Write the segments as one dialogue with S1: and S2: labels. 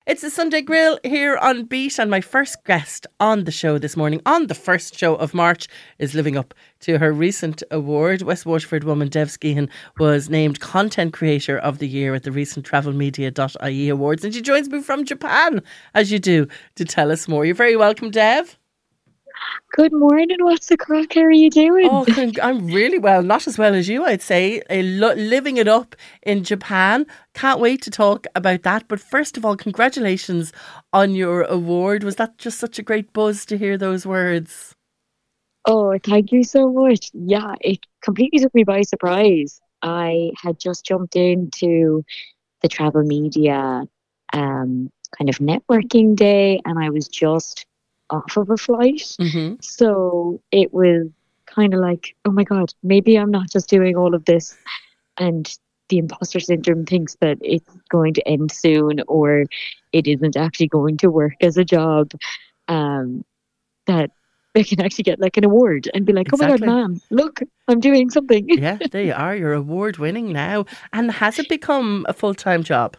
S1: It's a Sunday Grill here on Beat, and my first guest on the show this morning, on the first show of March, is living up to her recent award. West Waterford woman Dev Skehan was named Content Creator of the Year at the recent TravelMedia.ie Awards, and she joins me from Japan, as you do, to tell us more. You're very welcome, Dev.
S2: Good morning. What's the crack? How are you doing?
S1: Oh, I'm really well. Not as well as you, I'd say. Living it up in Japan. Can't wait to talk about that. But first of all, congratulations on your award. Was that just such a great buzz to hear those words?
S2: Oh, thank you so much. Yeah, it completely took me by surprise. I had just jumped into the travel media kind of networking day, and I was just off of a flight.
S1: Mm-hmm.
S2: So it was kind of like, oh my God, maybe I'm not just doing all of this and the imposter syndrome thinks that it's going to end soon or it isn't actually going to work as a job, that they can actually get like an award and be like,
S1: Exactly.
S2: oh my God, ma'am, look, I'm doing something.
S1: Yeah, there you are. You're award winning now. And has it become a full-time job?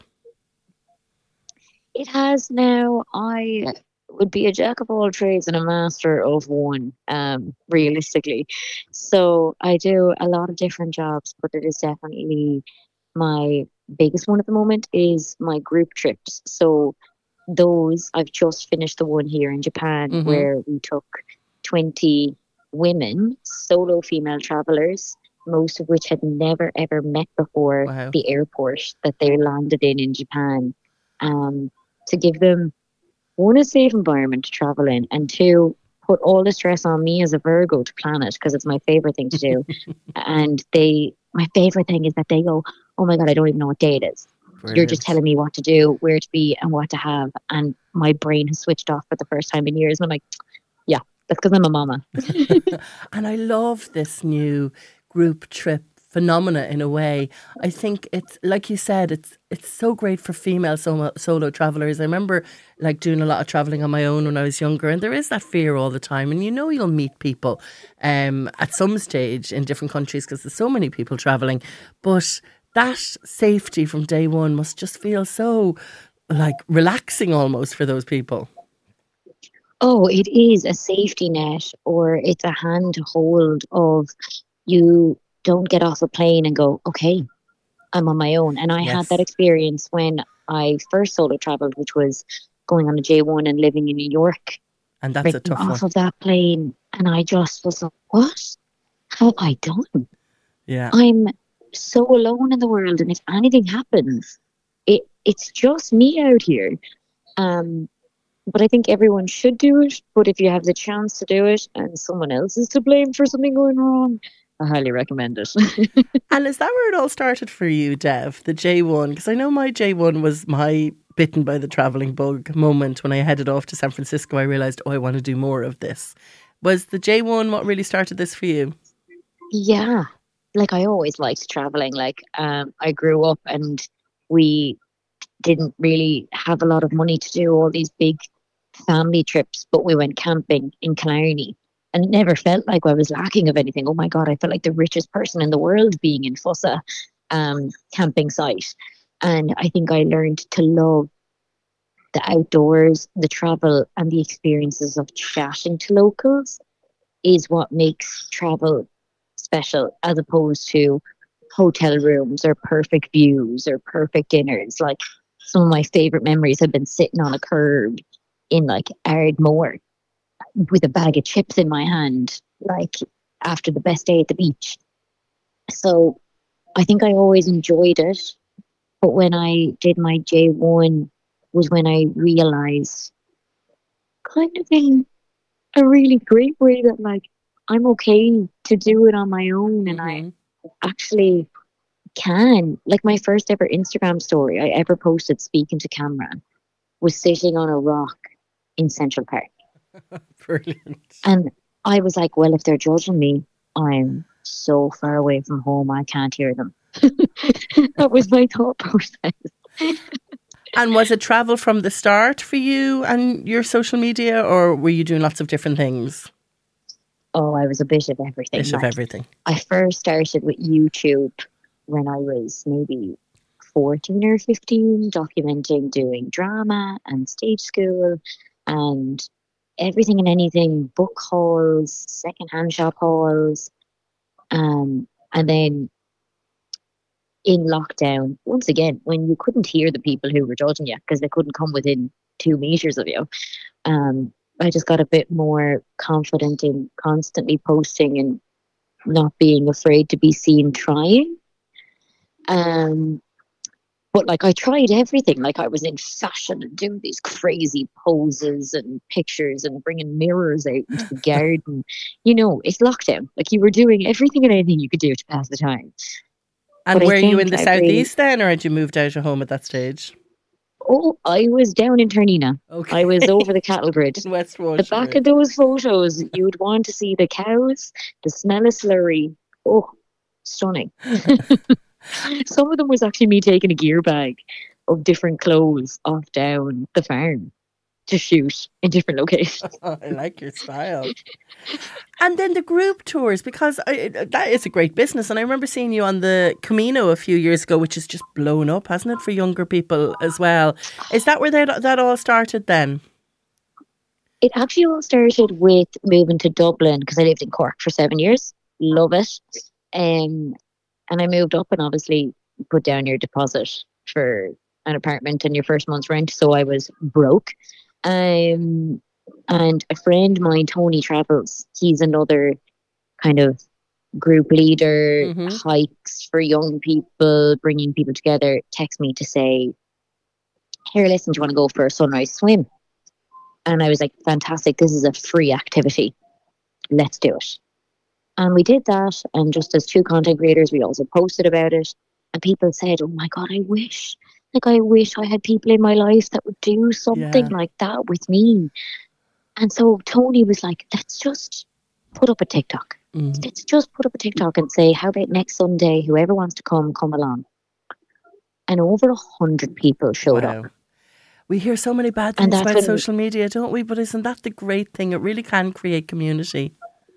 S2: It has now. I would be a jack of all trades and a master of one, realistically. So I do a lot of different jobs, but it is definitely my biggest one at the moment is my group trips. So those, I've just finished the one here in Japan
S1: Mm-hmm.
S2: where we took 20 women, solo female travelers, most of which had never ever met before
S1: Wow.
S2: the airport that they landed in Japan, to give them, one, a safe environment to travel in, and two, put all the stress on me as a Virgo to plan it because it's my favorite thing to do. And my favorite thing is that they go, oh my God, I don't even know what day it is.
S1: Brilliant.
S2: You're just telling me what to do, where to be, and what to have. And my brain has switched off for the first time in years. And I'm like, yeah, that's because I'm a mama.
S1: And I love this new group trip phenomena in a way. I think it's, like you said, it's so great for female solo travellers. I remember like doing a lot of travelling on my own when I was younger, and there is that fear all the time, and you know you'll meet people at some stage in different countries because there's so many people travelling, but that safety from day one must just feel so like relaxing almost for those people.
S2: Oh, it is a safety net, or it's a hand to hold of, you don't get off a plane and go, okay, I'm on my own. And I had that
S1: Yes.
S2: experience when I first solo traveled, which was going on a J1 and living in New York,
S1: And that's a
S2: breaking
S1: tough one.
S2: off of that plane. And I just was like, what have I done?
S1: Yeah.
S2: I'm so alone in the world. And if anything happens, it's just me out here. But I think everyone should do it. But if you have the chance to do it and someone else is to blame for something going wrong, I highly recommend it.
S1: And is that where it all started for you, Dev, the J1? Because I know my J1 was my bitten by the travelling bug moment when I headed off to San Francisco. I realised, I want to do more of this. Was the J1 what really started this for you?
S2: Yeah, like I always liked traveling. Like, I grew up and we didn't really have a lot of money to do all these big family trips, but we went camping in Killarney. And it never felt like I was lacking of anything. Oh my God, I felt like the richest person in the world being in Fussa camping site. And I think I learned to love the outdoors, the travel, and the experiences of chatting to locals is what makes travel special, as opposed to hotel rooms or perfect views or perfect dinners. Like, some of my favorite memories have been sitting on a curb in like Ardmore with a bag of chips in my hand, like after the best day at the beach. So I think I always enjoyed it. But when I did my J1 was when I realized, kind of in a really great way, that like I'm okay to do it on my own, and I actually can. Like, my first ever Instagram story I ever posted speaking to camera was sitting on a rock in Central Park.
S1: Brilliant.
S2: And I was like, well, if they're judging me, I'm so far away from home, I can't hear them. That was my thought process.
S1: And was it travel from the start for you and your social media, or were you doing lots of different things?
S2: Oh, I was a bit of everything.
S1: Bit of everything.
S2: I first started with YouTube when I was maybe 14 or 15, documenting doing drama and stage school and everything and anything, book hauls, secondhand shop hauls. And then in lockdown, once again, when you couldn't hear the people who were judging you because they couldn't come within 2 meters of you, I just got a bit more confident in constantly posting and not being afraid to be seen trying. But like I tried everything. Like I was in fashion and doing these crazy poses and pictures and bringing mirrors out into the garden. You know, it's lockdown. Like you were doing everything and anything you could do to pass the time.
S1: And
S2: But I
S1: were you in
S2: think
S1: the
S2: I
S1: southeast then, or had you moved out of home at that stage?
S2: Oh, I was down in Ternina.
S1: Okay.
S2: I was over the cattle grid.
S1: In West
S2: The back
S1: Waterford.
S2: of those photos, you would want to see the cows, the smell of slurry. Oh, stunning. Some of them was actually me taking a gear bag of different clothes off down the farm to shoot in different locations.
S1: I like your style. And then the group tours, because that is a great business. And I remember seeing you on the Camino a few years ago, which is just blown up, hasn't it, for younger people as well? Is that where that all started then?
S2: It actually all started with moving to Dublin because I lived in Cork for 7 years. Love it. And I moved up and obviously put down your deposit for an apartment and your first month's rent. So I was broke. And a friend of mine, Tony Travels, he's another kind of group leader, hikes for young people, bringing people together, text me to say, here, listen, do you want to go for a sunrise swim? And I was like, fantastic, this is a free activity. Let's do it. And we did that. And just as two content creators, we also posted about it. And people said, oh my God, I wish I had people in my life that would do something like that with me. And so Tony was like, let's just put up a TikTok. Let's just put up a TikTok and say, how about next Sunday, whoever wants to come along. And over 100 people showed up.
S1: We hear so many bad things about social media, don't we? But isn't that the great thing? It really can create community.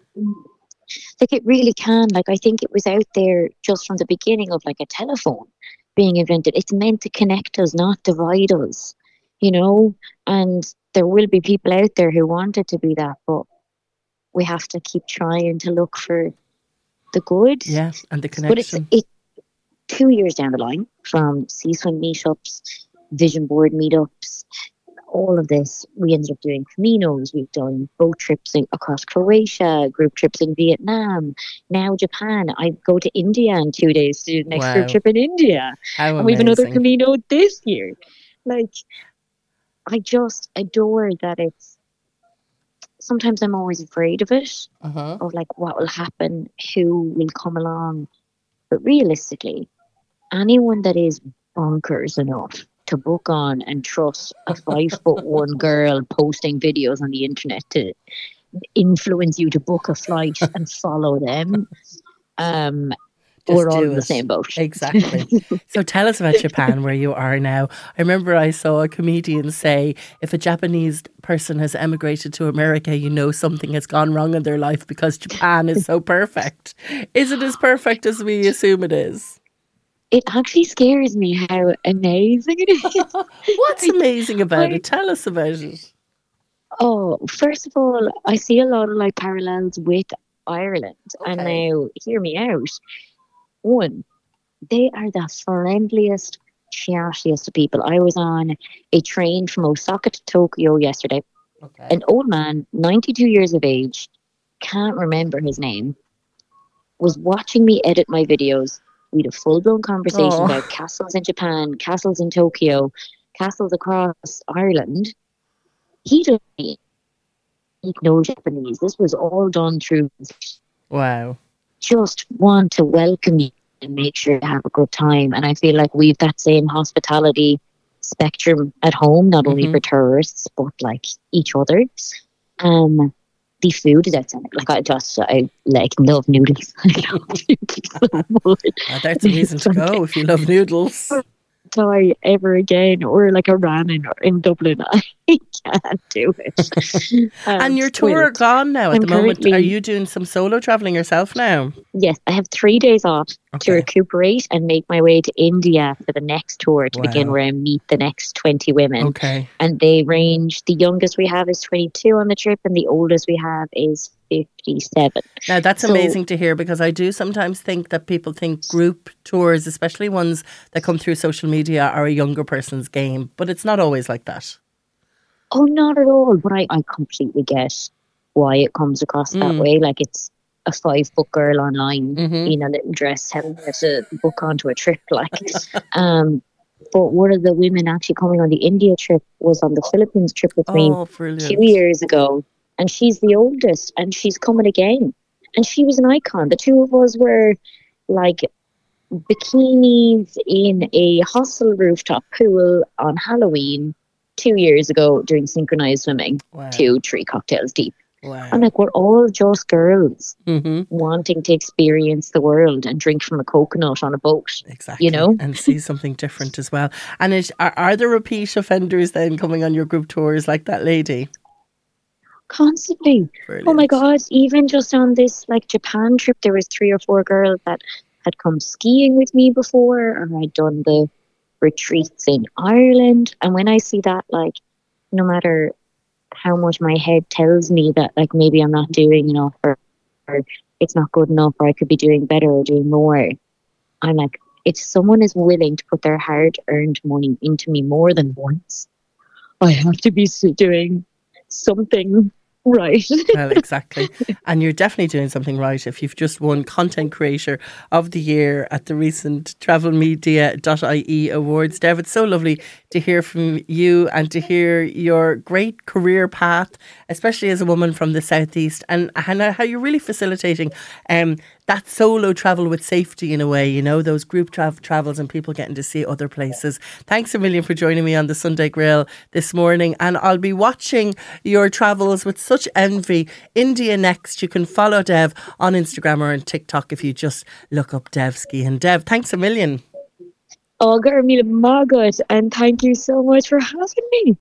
S2: Like it really can. Like I think it was out there just from the beginning of like a telephone being invented. It's meant to connect us, not divide us, you know? And there will be people out there who want it to be that, but we have to keep trying to look for the good.
S1: Yeah, and the connection.
S2: But it's 2 years down the line from C-Swim meetups, vision board meetups, all of this. We ended up doing Caminos. We've done boat trips across Croatia, group trips in Vietnam, now Japan. I go to India in 2 days to do the next group trip in India.
S1: How
S2: and we have another Camino this year. Like, I just adore that it's, sometimes I'm always afraid of it, of like what will happen, who will come along. But realistically, anyone that is bonkers enough to book on and trust a 5'1" girl posting videos on the internet to influence you to book a flight and follow them, we're all in the same boat.
S1: Exactly. So tell us about Japan, where you are now. I remember I saw a comedian say, if a Japanese person has emigrated to America, you know something has gone wrong in their life because Japan is so perfect. Is it as perfect as we assume it is?
S2: It actually scares me how amazing it is.
S1: What's amazing about it? Tell us about it.
S2: Oh, first of all, I see a lot of like parallels with Ireland. And now, hear me out. One, they are the friendliest, chattiest of people. I was on a train from Osaka to Tokyo yesterday. An old man, 92 years of age, can't remember his name, was watching me edit my videos. We had a full-blown conversation about castles in Japan, castles in Tokyo, castles across Ireland. He doesn't speak no Japanese. This was all done through.
S1: Wow.
S2: Just want to welcome you and make sure you have a good time. And I feel like we've that same hospitality spectrum at home, not only for tourists, but like each other. The food is outstanding. Like I love noodles. I love noodles so much.
S1: That's a reason to go if you love noodles.
S2: Thai ever again, or like a ramen in Dublin. I can't do it.
S1: And your
S2: Still,
S1: tour gone now at
S2: I'm
S1: the moment. Are
S2: currently,
S1: you doing some solo travelling yourself now?
S2: yes, I have 3 days off to
S1: Okay.
S2: recuperate and make my way to India for the next tour to begin,
S1: Wow.
S2: where I meet the next 20 women.
S1: Okay.
S2: And they range, the youngest we have is 22 on the trip, and the oldest we have is 57.
S1: Now, that's
S2: So,
S1: amazing to hear, because I do sometimes think that people think group tours, especially ones that come through social media, are a younger person's game. But it's not always like that.
S2: oh, not at all. But I completely get why it comes across that way. Like, it's a 5 foot girl online in a little dress telling her to book onto a trip. Like, but one of the women actually coming on the India trip was on the Philippines trip with me
S1: Oh,
S2: 2
S1: brilliant.
S2: years ago, and she's the oldest, and she's coming again, and she was an icon. The two of us were like bikinis in a hostel rooftop pool on Halloween 2 years ago, doing synchronized swimming,
S1: Wow.
S2: 2-3 cocktails deep.
S1: Wow.
S2: I'm like, we're all just girls
S1: Mm-hmm.
S2: wanting to experience the world and drink from a coconut on a boat.
S1: Exactly.
S2: You know?
S1: And see something different as well. And are there repeat offenders then coming on your group tours like that lady?
S2: Constantly.
S1: Brilliant.
S2: Oh my God, even just on this like Japan trip, there was 3 or 4 girls that had come skiing with me before, and I'd done the retreats in Ireland. And when I see that, like, no matter how much my head tells me that like maybe I'm not doing enough, or it's not good enough, or I could be doing better or doing more, I'm like, if someone is willing to put their hard-earned money into me more than once, I have to be doing something right.
S1: Well, exactly. And you're definitely doing something right if you've just won Content Creator of the Year at the recent travelmedia.ie awards. Dev, it's so lovely to hear from you and to hear your great career path, especially as a woman from the Southeast, and how you're really facilitating that solo travel with safety in a way, you know, those group travels and people getting to see other places. Thanks a million for joining me on the Sunday Grill this morning, and I'll be watching your travels with such envy. India next. You can follow Dev on Instagram or on TikTok if you just look up Devsky. And Dev, thanks a million.
S2: Oh, Garmila Margaret, and thank you so much for having me.